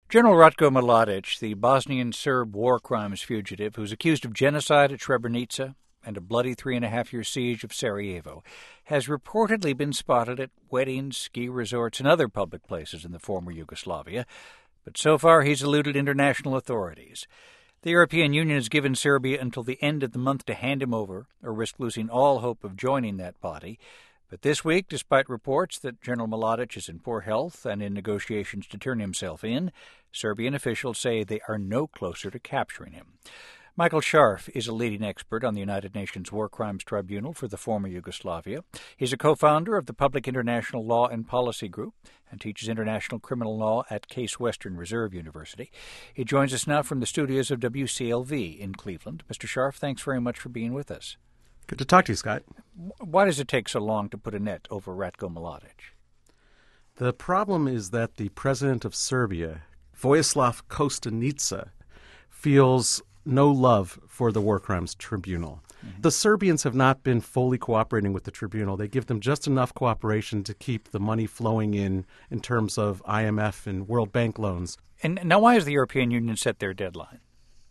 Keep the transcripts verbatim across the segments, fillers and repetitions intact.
General Ratko Mladic, the Bosnian Serb war crimes fugitive who's accused of genocide at Srebrenica and a bloody three-and-a-half-year siege of Sarajevo, has reportedly been spotted at weddings, ski resorts, and other public places in the former Yugoslavia, but so far he's eluded international authorities. The European Union has given Serbia until the end of the month to hand him over, or risk losing all hope of joining that body. But this week, despite reports that General Mladic is in poor health and in negotiations to turn himself in, Serbian officials say they are no closer to capturing him. Michael Scharf is a leading expert on the United Nations War Crimes Tribunal for the former Yugoslavia. He's a co-founder of the Public International Law and Policy Group and teaches international criminal law at Case Western Reserve University. He joins us now from the studios of W C L V in Cleveland. Mister Scharf, thanks very much for being with us. Good to talk to you, Scott. Why does it take so long to put a net over Ratko Mladic? The problem is that the president of Serbia, Vojislav Koštunica, feels no love for the War Crimes Tribunal. Mm-hmm. The Serbians have not been fully cooperating with the tribunal. They give them just enough cooperation to keep the money flowing in in terms of I M F and World Bank loans. And now why has the European Union set their deadline?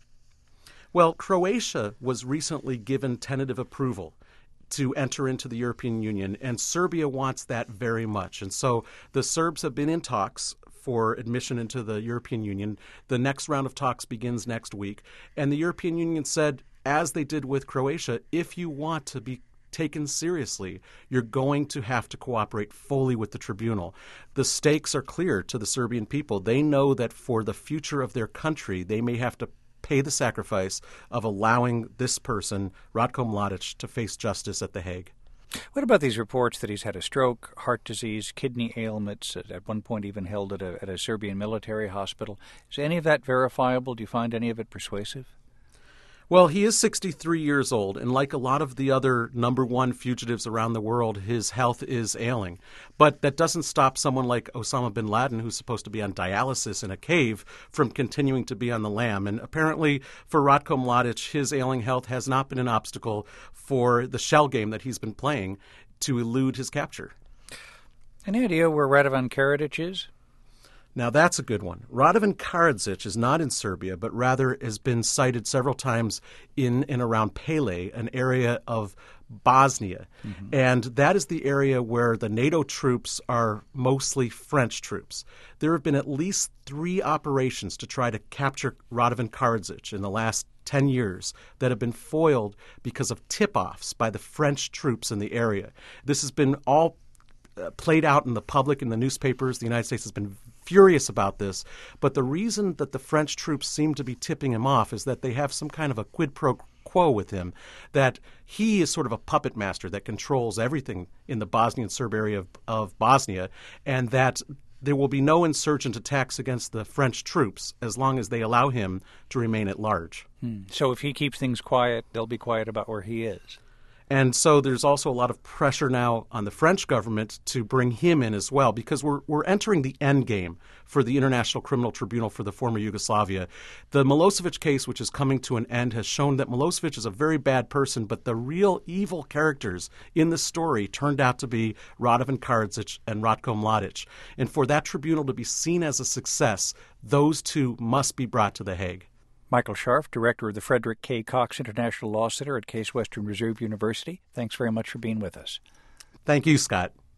Well, Croatia was recently given tentative approval to enter into the European Union, and Serbia wants that very much. And so the Serbs have been in talks for admission into the European Union. The next round of talks begins next week. And the European Union said, as they did with Croatia, if you want to be taken seriously, you're going to have to cooperate fully with the tribunal. The stakes are clear to the Serbian people. They know that for the future of their country, they may have to pay the sacrifice of allowing this person, Ratko Mladic, to face justice at The Hague. What about these reports that he's had a stroke, heart disease, kidney ailments, at one point even held at a, at a Serbian military hospital? Is any of that verifiable? Do you find any of it persuasive? Well, he is sixty-three years old, and like a lot of the other number one fugitives around the world, his health is ailing. But that doesn't stop someone like Osama bin Laden, who's supposed to be on dialysis in a cave, from continuing to be on the lam. And apparently for Ratko Mladic, his ailing health has not been an obstacle for the shell game that he's been playing to elude his capture. Any idea where Radovan Karadzic is? Now, that's a good one. Radovan Karadzic is not in Serbia, but rather has been cited several times in and around Pele, an area of Bosnia. Mm-hmm. And that is the area where the NATO troops are mostly French troops. There have been at least three operations to try to capture Radovan Karadzic in the last ten years that have been foiled because of tip-offs by the French troops in the area. This has been all uh, played out in the public, in the newspapers. The United States has been furious about this, but the reason that the French troops seem to be tipping him off is that they have some kind of a quid pro quo with him, that he is sort of a puppet master that controls everything in the Bosnian Serb area of, of Bosnia, and that there will be no insurgent attacks against the French troops as long as they allow him to remain at large. Hmm. So if he keeps things quiet, they'll be quiet about where he is. And so there's also a lot of pressure now on the French government to bring him in as well, because we're we're entering the end game for the International Criminal Tribunal for the former Yugoslavia. The Milosevic case, which is coming to an end, has shown that Milosevic is a very bad person, but the real evil characters in the story turned out to be Radovan Karadzic and Ratko Mladic. And for that tribunal to be seen as a success, those two must be brought to The Hague. Michael Scharf, director of the Frederick K. Cox International Law Center at Case Western Reserve University. Thanks very much for being with us. Thank you, Scott.